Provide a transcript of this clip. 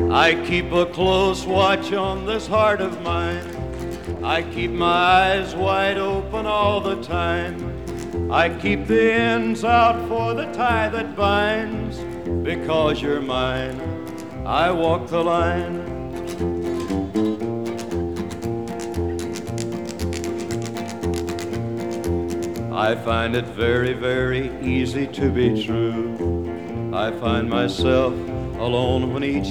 I keep a close watch on this heart of mine. I keep my eyes wide open all the time. I keep the ends out for the tie that binds. Because you're mine, I walk the line. I find it very, very easy to be true. I find myself alone when each